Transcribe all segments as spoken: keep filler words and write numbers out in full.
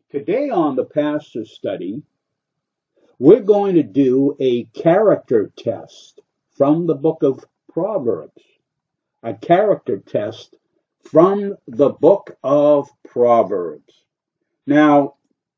Today on the Pastor Study, we're going to do a character test from the book of Proverbs. A character test from the book of Proverbs. Now,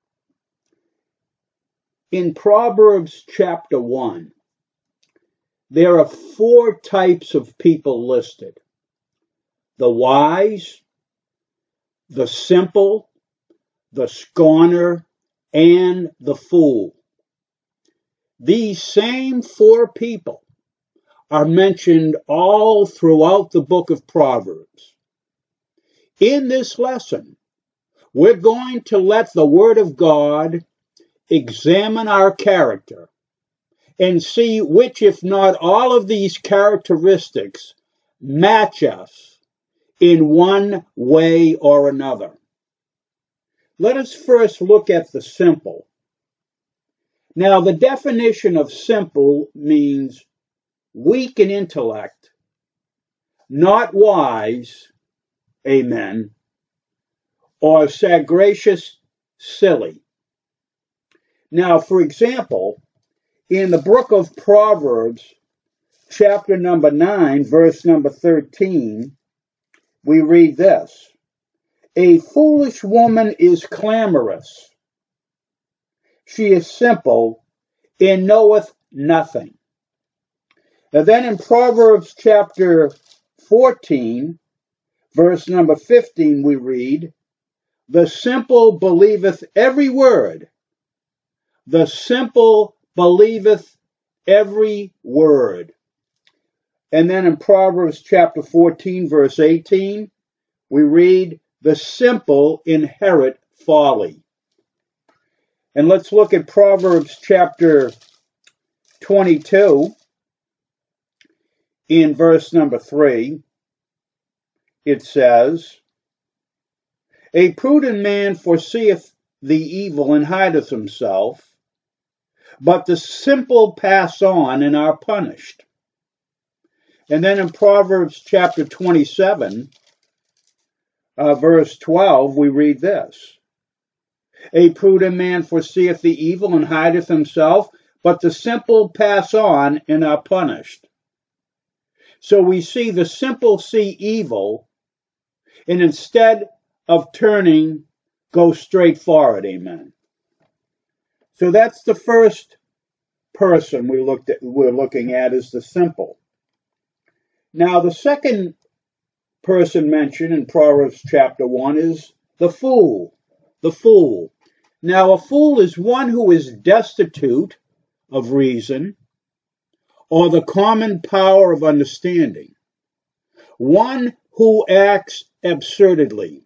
in Proverbs chapter one, there are four types of people listed: the wise, the simple, the scorner, and the fool. These same four people are mentioned all throughout the book of Proverbs. In this lesson, we're going to let the Word of God examine our character and see which, if not all of these characteristics, match us in one way or another. Let us first look at the simple. Now, the definition of simple means weak in intellect, not wise, amen, or sagacious, silly. Now, for example, in the book of Proverbs, chapter number nine, verse number thirteen, we read this: "A foolish woman is clamorous. She is simple and knoweth nothing." And then in Proverbs chapter fourteen, verse number fifteen, we read, "The simple believeth every word. The simple believeth every word." And then in Proverbs chapter fourteen, verse eighteen, we read, "The simple inherit folly." And let's look at Proverbs chapter twenty-two, in verse number three. It says, "A prudent man foreseeth the evil and hideth himself, but the simple pass on and are punished." And then in Proverbs chapter twenty-seven, uh, verse twelve, we read this: "A prudent man foreseeth the evil and hideth himself, but the simple pass on and are punished." So we see the simple see evil, and instead of turning, go straight for it, amen. So that's the first person we looked at, we're looking at is the simple. Now, the second person mentioned in Proverbs chapter one is the fool. The fool. Now, a fool is one who is destitute of reason or the common power of understanding, one who acts absurdly.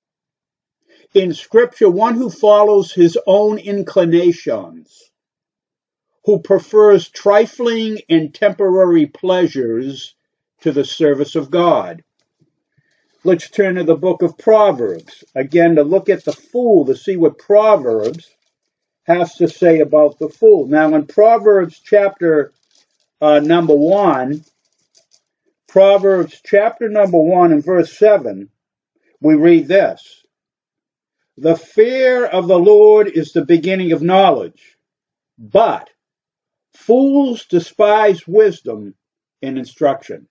In Scripture, one who follows his own inclinations, who prefers trifling and temporary pleasures to the service of God. Let's turn to the book of Proverbs, again to look at the fool, to see what Proverbs has to say about the fool. Now, in Proverbs chapter uh, number one, Proverbs chapter number one and verse seven, we read this: "The fear of the Lord is the beginning of knowledge, but fools despise wisdom and instruction."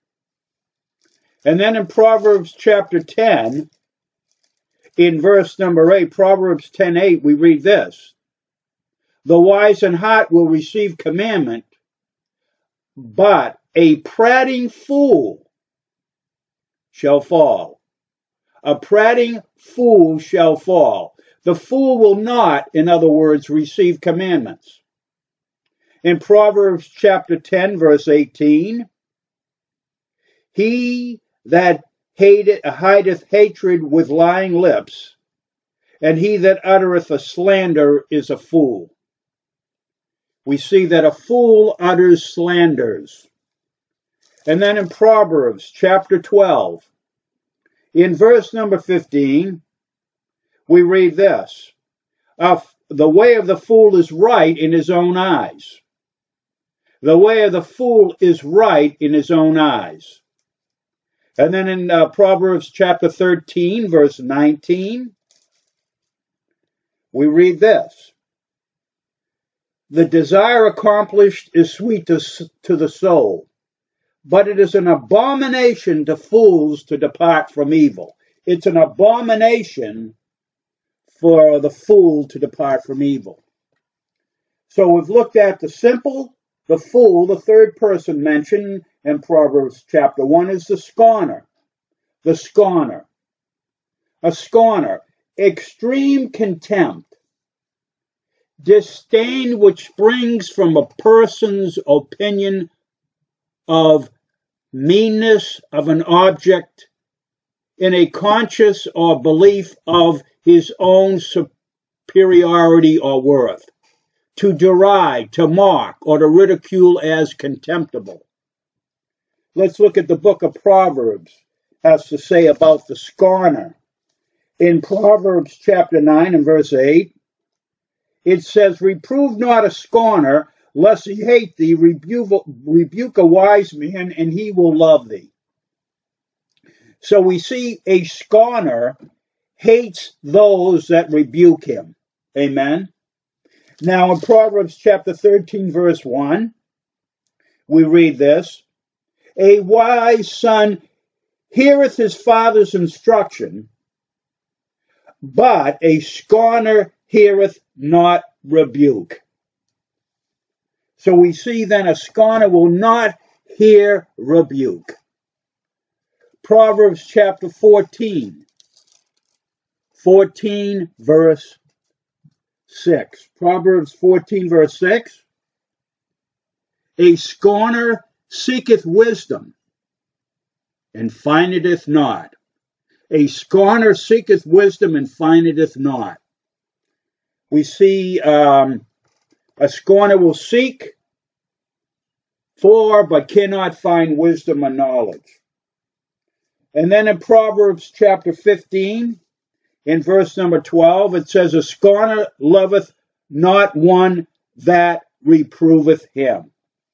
And then in Proverbs chapter ten, in verse number eight, Proverbs ten eight, we read this: "The wise in heart will receive commandment, but a prating fool shall fall." A prating fool shall fall. The fool will not, in other words, receive commandments. In Proverbs chapter ten, verse eighteen, "He that hateth, hideth hatred with lying lips, and he that uttereth a slander is a fool." We see that a fool utters slanders. And then in Proverbs chapter twelve, in verse number fifteen, we read this: "The way of the fool is right in his own eyes." The way of the fool is right in his own eyes. And then in uh, Proverbs chapter thirteen, verse nineteen, we read this. The desire accomplished is sweet to, to the soul, but it is an abomination to fools to depart from evil. It's an abomination for the fool to depart from evil. So we've looked at the simple, the fool, the third person mentioned in Proverbs chapter one is the scorner. The scorner. A scorner. Extreme contempt. Disdain which springs from a person's opinion of meanness of an object in a conscious or belief of his own superiority or worth. To deride, to mock, or to ridicule as contemptible. Let's look at the book of Proverbs has to say about the scorner. In Proverbs chapter nine and verse eight, it says, reprove not a scorner, lest he hate thee, rebuke, rebuke a wise man, and he will love thee. So we see a scorner hates those that rebuke him. Amen. Now in Proverbs chapter thirteen, verse one, we read this. A wise son heareth his father's instruction, but a scorner heareth not rebuke. So we see then a scorner will not hear rebuke. Proverbs chapter fourteen, fourteen verse six. Proverbs fourteen verse six. A scorner seeketh wisdom, and findeth it not. A scorner seeketh wisdom, and findeth it not. We see um, a scorner will seek for, but cannot find wisdom or knowledge. And then in Proverbs chapter fifteen, in verse number twelve, it says, a scorner loveth not one that reproveth him.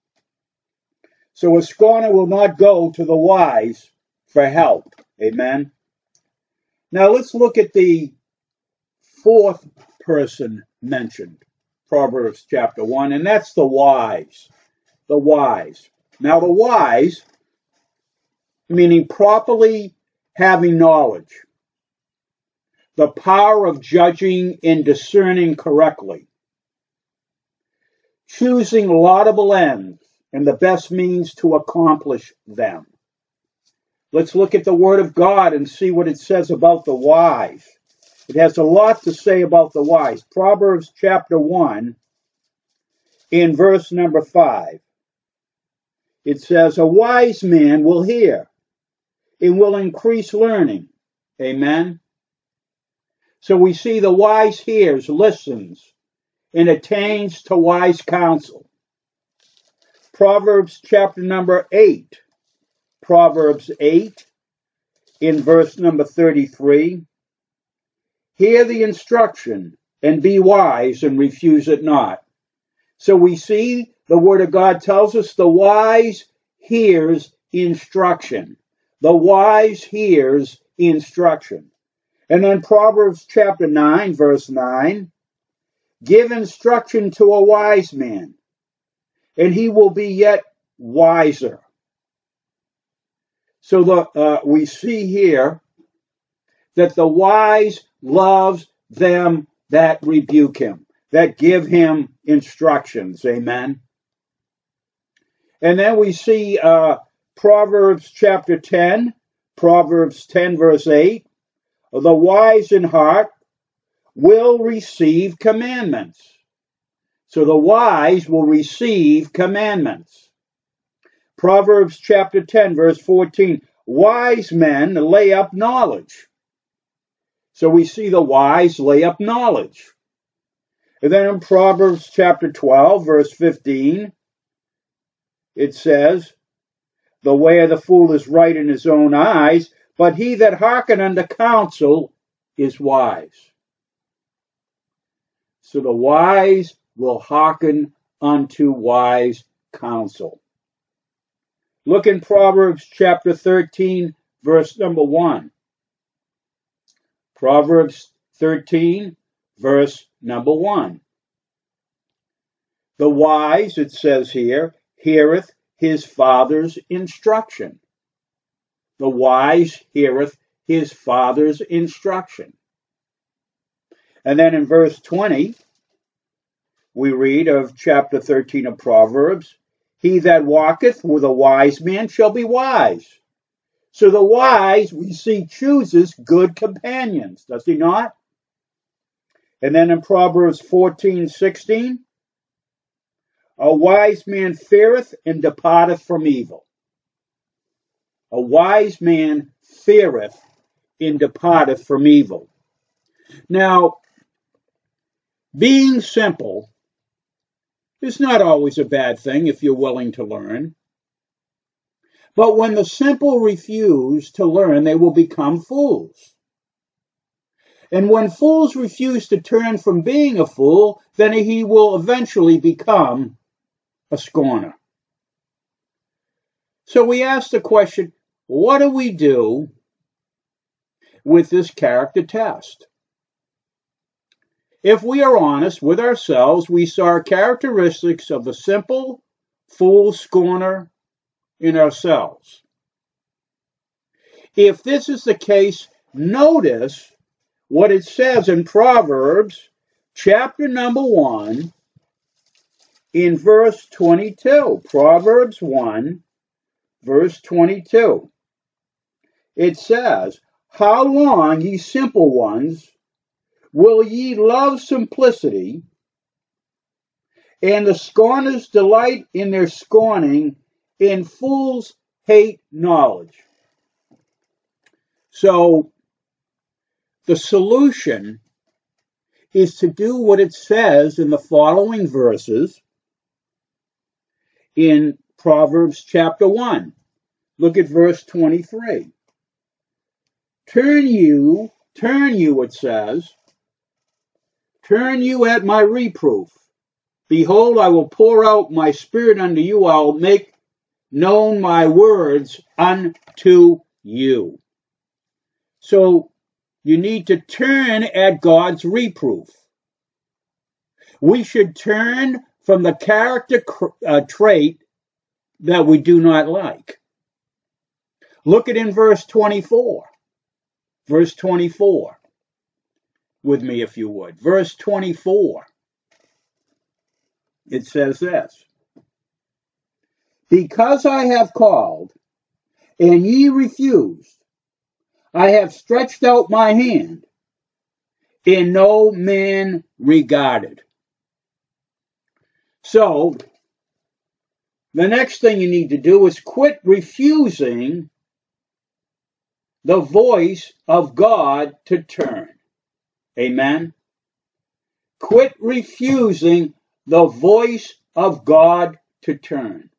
So a scorner will not go to the wise for help. Amen. Now let's look at the fourth person mentioned, Proverbs chapter one, and that's the wise. The wise. Now the wise, meaning properly having knowledge, the power of judging and discerning correctly, choosing laudable ends and the best means to accomplish them. Let's look at the Word of God and see what it says about the wise. It has a lot to say about the wise. Proverbs chapter one, in verse number five, it says, a wise man will hear and will increase learning. Amen. So we see the wise hears, listens, and attains to wise counsel. Proverbs chapter number eight. Proverbs eight, in verse number thirty-three. Hear the instruction, and be wise, and refuse it not. So we see the Word of God tells us the wise hears instruction. The wise hears instruction. And then Proverbs chapter nine, verse nine, give instruction to a wise man, and he will be yet wiser. So the, uh, we see here that the wise loves them that rebuke him, that give him instructions. Amen. And then we see uh, Proverbs chapter ten, Proverbs ten, verse eight. The wise in heart will receive commandments. So the wise will receive commandments. Proverbs chapter ten, verse fourteen. Wise men lay up knowledge. So we see the wise lay up knowledge. And then in Proverbs chapter twelve, verse fifteen, it says, the way of the fool is right in his own eyes, but he that hearken unto counsel is wise. So the wise will hearken unto wise counsel. Look in Proverbs chapter thirteen, verse number one. Proverbs thirteen, verse Number one, the wise, it says here, heareth his father's instruction. The wise heareth his father's instruction. And then in verse twenty, we read of chapter thirteen of Proverbs, he that walketh with a wise man shall be wise. So the wise, we see, chooses good companions, does he not? And then in Proverbs fourteen sixteen, a wise man feareth and departeth from evil. A wise man feareth and departeth from evil. Now, being simple is not always a bad thing if you're willing to learn. But when the simple refuse to learn, they will become fools. And when fools refuse to turn from being a fool, then he will eventually become a scorner. So we ask the question, what do we do with this character test? If we are honest with ourselves, we saw characteristics of the simple, fool, scorner in ourselves. If this is the case, notice what it says in Proverbs chapter number one in verse twenty-two. Proverbs one, verse twenty-two. It says, how long, ye simple ones, will ye love simplicity, and the scorners delight in their scorning, and fools hate knowledge. So, the solution is to do what it says in the following verses in Proverbs chapter one. Look at verse twenty-three. Turn you, turn you, it says, turn you at my reproof. Behold, I will pour out my spirit unto you. I will make known my words unto you. So you need to turn at God's reproof. We should turn from the character uh, trait that we do not like. Look at in verse twenty-four. Verse twenty-four. With me, if you would. Verse twenty-four. It says this. Because I have called, and ye refused, I have stretched out my hand, and no man regarded. So, the next thing you need to do is quit refusing the voice of God to turn. Amen? Quit refusing the voice of God to turn.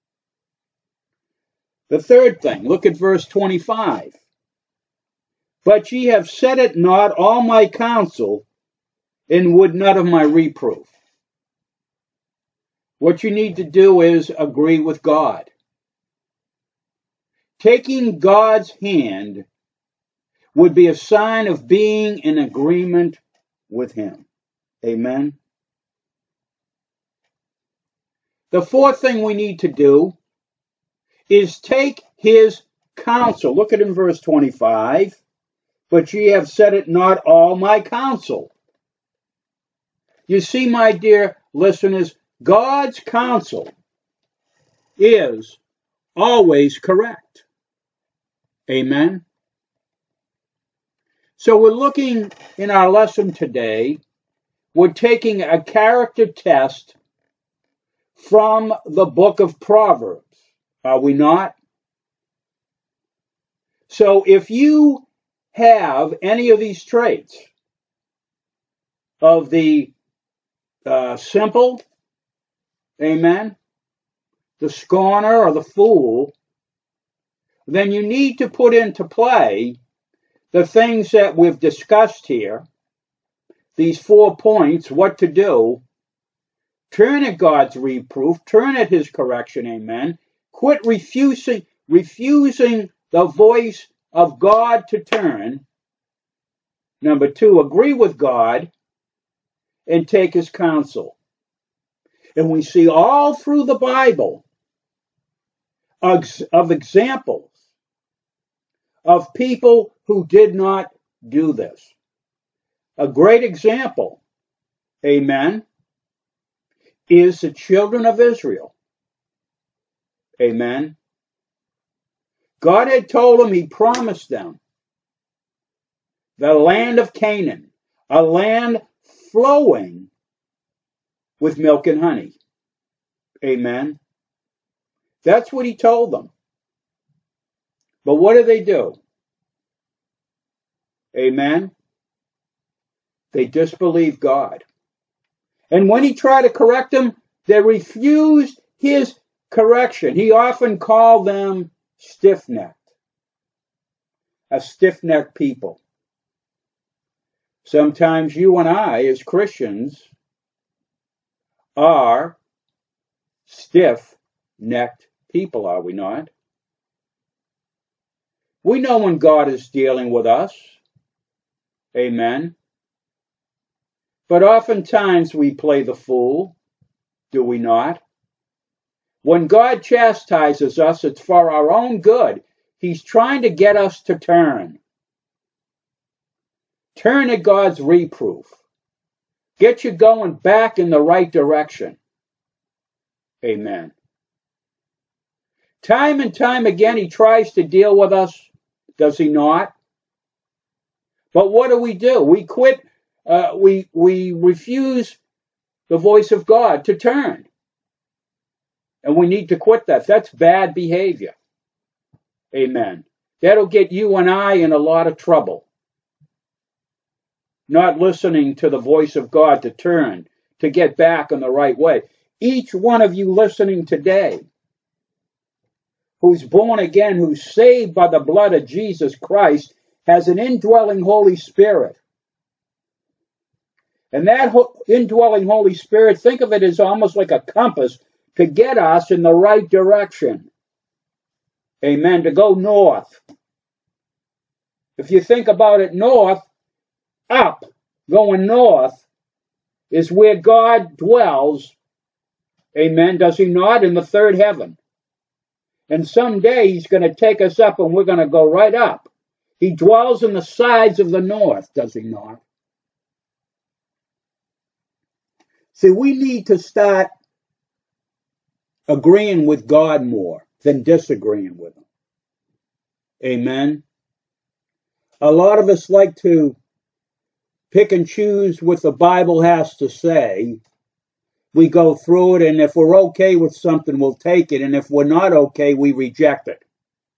The third thing, look at verse twenty-five. But ye have set at naught all my counsel, and would none of my reproof. What you need to do is agree with God. Taking God's hand would be a sign of being in agreement with him. Amen. The fourth thing we need to do is take his counsel. Look at in verse twenty-five. But ye have set it not all my counsel. You see, my dear listeners, God's counsel is always correct. Amen. So we're looking in our lesson today, we're taking a character test from the book of Proverbs. Are we not? So if you have any of these traits of the uh, simple, amen, the scorner or the fool, then you need to put into play the things that we've discussed here, these four points, what to do. Turn at God's reproof, turn at his correction, amen. Quit refusing, refusing the voice of God to turn. Number two, agree with God. and take his counsel. And we see all through the Bible of examples of people who did not do this. A great example, amen, is the children of Israel. Amen. God had told them, he promised them the land of Canaan, a land flowing with milk and honey. Amen. That's what he told them. But what do they do? Amen. They disbelieve God. And when he tried to correct them, they refused his correction. He often called them stiff-necked. A stiff-necked people. Sometimes you and I, as Christians, are stiff-necked people, are we not? We know when God is dealing with us. Amen. But oftentimes we play the fool, do we not? When God chastises us, it's for our own good. He's trying to get us to turn. Turn at God's reproof. Get you going back in the right direction. Amen. Time and time again, he tries to deal with us, does he not? But what do we do? We quit. Uh, we we refuse the voice of God to turn. And we need to quit that. That's bad behavior. Amen. That'll get you and I in a lot of trouble. Not listening to the voice of God to turn, to get back on the right way. Each one of you listening today, who's born again, who's saved by the blood of Jesus Christ, has an indwelling Holy Spirit. And that indwelling Holy Spirit, think of it as almost like a compass to get us in the right direction. Amen. To go north. If you think about it, north, up, going north, is where God dwells. Amen. Does he not? In the third heaven. And someday he's going to take us up and we're going to go right up. He dwells in the sides of the north, does he not? See, we need to start agreeing with God more than disagreeing with him. Amen. A lot of us like to pick and choose what the Bible has to say. We go through it, and if we're okay with something, we'll take it. And if we're not okay, we reject it.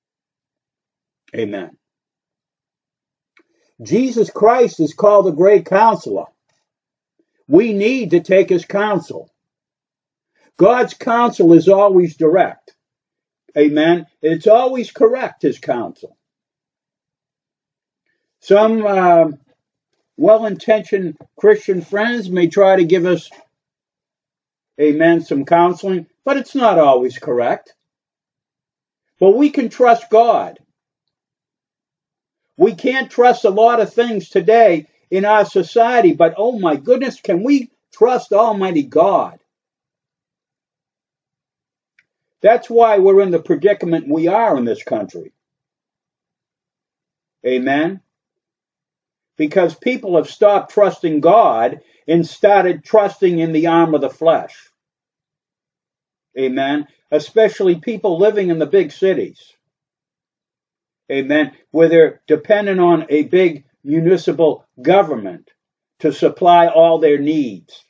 Amen. Jesus Christ is called the Great Counselor. We need to take his counsel. God's counsel is always direct. Amen. It's always correct, his counsel. Some uh, well-intentioned Christian friends may try to give us, amen, some counseling, but it's not always correct. But we can trust God. We can't trust a lot of things today in our society, but oh my goodness, can we trust Almighty God? That's why we're in the predicament we are in this country. Amen? Because people have stopped trusting God and started trusting in the arm of the flesh. Amen? Especially people living in the big cities. Amen? Where they're dependent on a big municipal government to supply all their needs.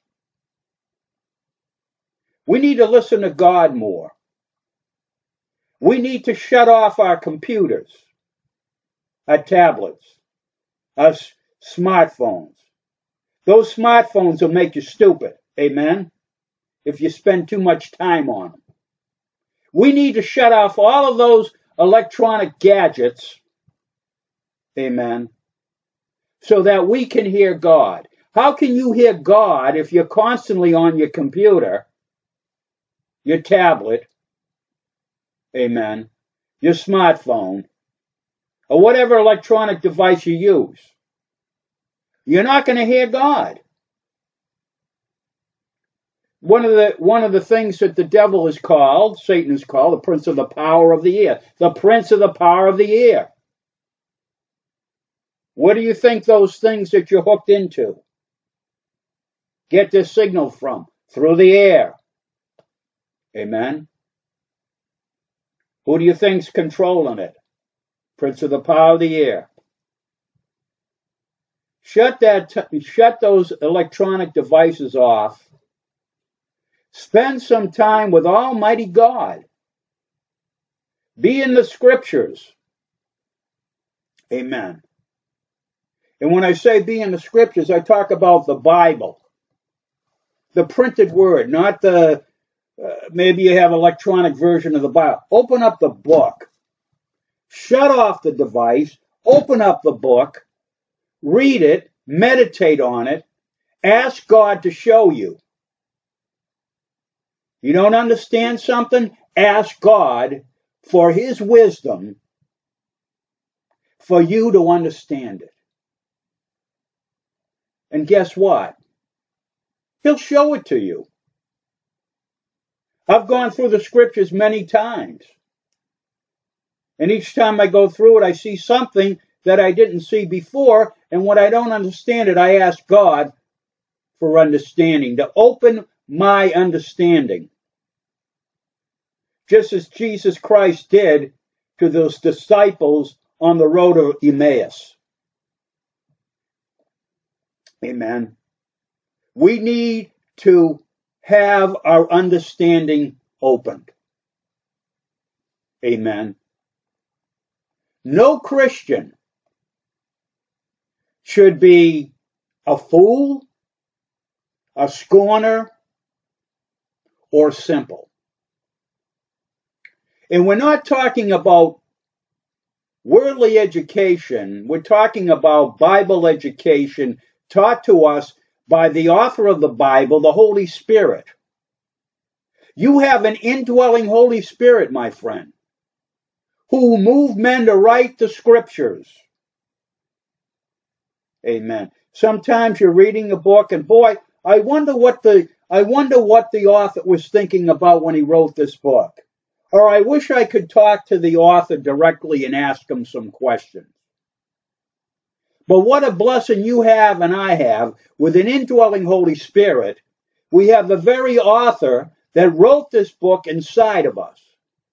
We need to listen to God more. We need to shut off our computers, our tablets, our smartphones. Those smartphones will make you stupid, amen, if you spend too much time on them. We need to shut off all of those electronic gadgets, amen, so that we can hear God. How can you hear God if you're constantly on your computer, your tablet, amen, your smartphone, or whatever electronic device you use? You're not going to hear God. One of the one of the things that the devil is called, Satan is called, the prince of the power of the air. The prince of the power of the air. Where do you think those things that you're hooked into get their signal from? Through the air. Amen. Who do you think's controlling it? Prince of the power of the air. Shut that. T- shut those electronic devices off. Spend some time with Almighty God. Be in the scriptures. Amen. And when I say be in the scriptures, I talk about the Bible. The printed word, not the, uh, maybe you have an electronic version of the Bible. Open up the book. Shut off the device. Open up the book. Read it. Meditate on it. Ask God to show you. You don't understand something? Ask God for His wisdom for you to understand it. And guess what? He'll show it to you. I've gone through the scriptures many times. And each time I go through it, I see something that I didn't see before. And when I don't understand it, I ask God for understanding, to open my understanding. Just as Jesus Christ did to those disciples on the road of Emmaus. Amen. We need to have our understanding opened. Amen. No Christian should be a fool, a scorner, or simple. And we're not talking about worldly education. We're talking about Bible education taught to us by the author of the Bible, the Holy Spirit. You have an indwelling Holy Spirit, my friend, who moved men to write the scriptures. Amen. Sometimes you're reading a book and boy, I wonder what the I wonder what the author was thinking about when he wrote this book. Or I wish I could talk to the author directly and ask him some questions. But what a blessing you have and I have with an indwelling Holy Spirit. We have the very author that wrote this book inside of us.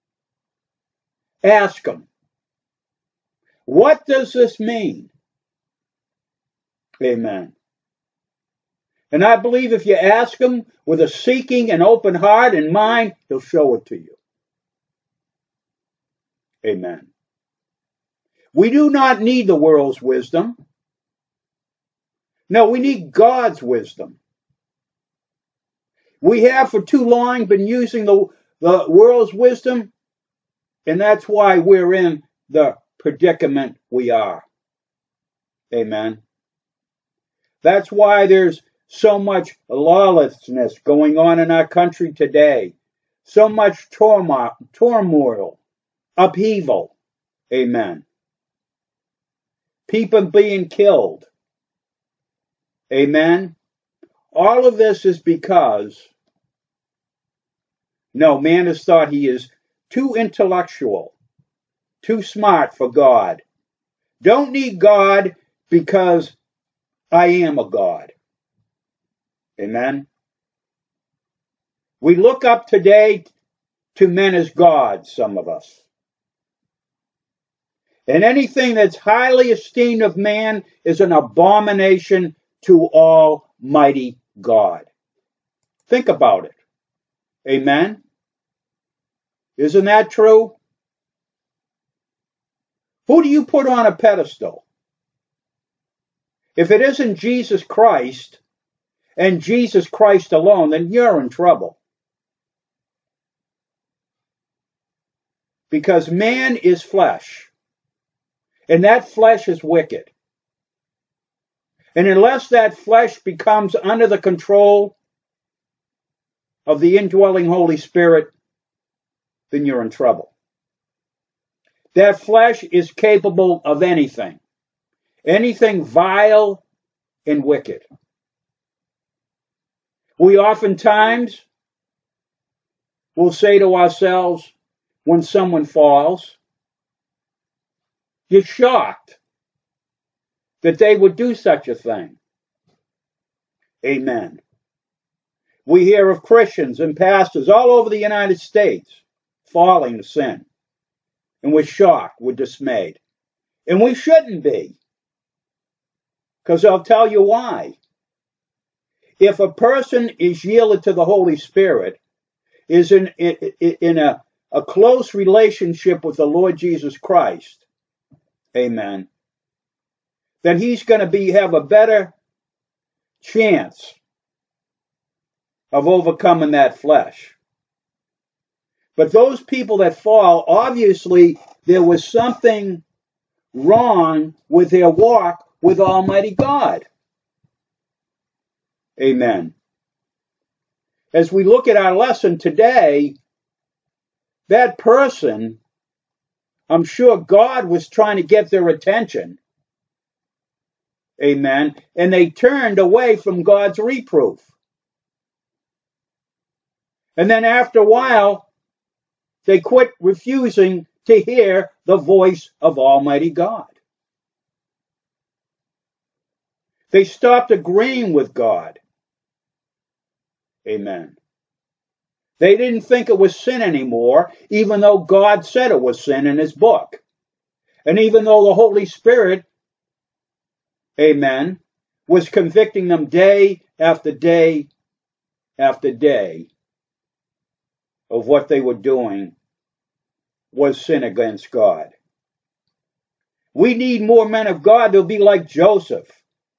Ask him, what does this mean? Amen. And I believe if you ask him with a seeking and open heart and mind, he'll show it to you. Amen. We do not need the world's wisdom. No, we need God's wisdom. We have for too long been using the, the world's wisdom, and that's why we're in the predicament we are. Amen. That's why there's so much lawlessness going on in our country today. So much turmoil, turmoil, upheaval. Amen. People being killed. Amen. All of this is because, no, man has thought he is too intellectual, too smart for God. Don't need God because I am a God. Amen. We look up today to men as gods, some of us. And anything that's highly esteemed of man is an abomination to Almighty God. Think about it. Amen. Isn't that true? Who do you put on a pedestal? If it isn't Jesus Christ and Jesus Christ alone, then you're in trouble. Because man is flesh. And that flesh is wicked. And unless that flesh becomes under the control of the indwelling Holy Spirit, then you're in trouble. That flesh is capable of anything. Anything vile and wicked. We oftentimes will say to ourselves when someone falls, you're shocked that they would do such a thing. Amen. We hear of Christians and pastors all over the United States falling to sin. And we're shocked, we're dismayed. And we shouldn't be. Because I'll tell you why. If a person is yielded to the Holy Spirit, is in, in, in a, a close relationship with the Lord Jesus Christ, amen, then he's going to be have a better chance of overcoming that flesh. But those people that fall, obviously there was something wrong with their walk with Almighty God. Amen. As we look at our lesson today, that person, I'm sure God was trying to get their attention. Amen. And they turned away from God's reproof. And then after a while, they quit refusing to hear the voice of Almighty God. They stopped agreeing with God. Amen. They didn't think it was sin anymore, even though God said it was sin in his book. And even though the Holy Spirit, amen, was convicting them day after day after day of what they were doing was sin against God. We need more men of God to be like Joseph.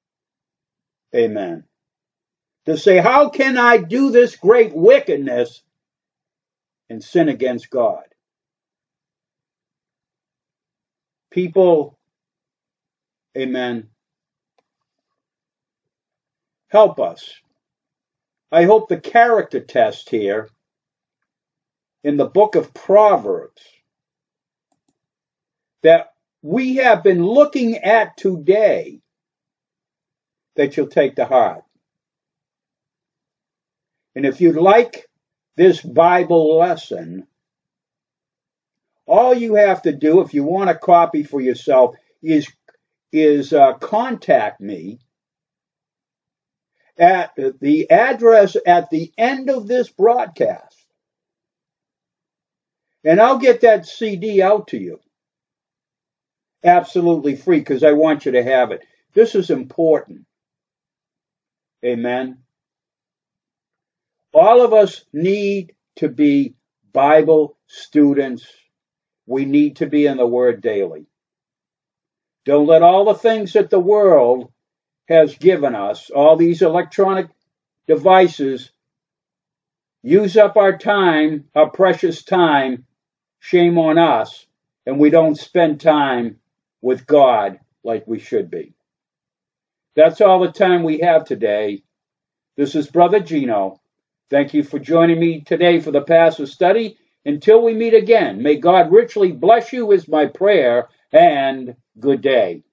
Amen. To say, how can I do this great wickedness and sin against God? People, amen, help us. I hope the character test here in the book of Proverbs that we have been looking at today, that you'll take to heart. And if you'd like this Bible lesson, all you have to do, if you want a copy for yourself, is, is uh, contact me at the address at the end of this broadcast. And I'll get that C D out to you. Absolutely free, because I want you to have it. This is important. Amen. All of us need to be Bible students. We need to be in the Word daily. Don't let all the things that the world has given us, all these electronic devices, use up our time, our precious time. Shame on us, and we don't spend time with God like we should be. That's all the time we have today. This is Brother Gino. Thank you for joining me today for the Pastor Study. Until we meet again, may God richly bless you is my prayer, and good day.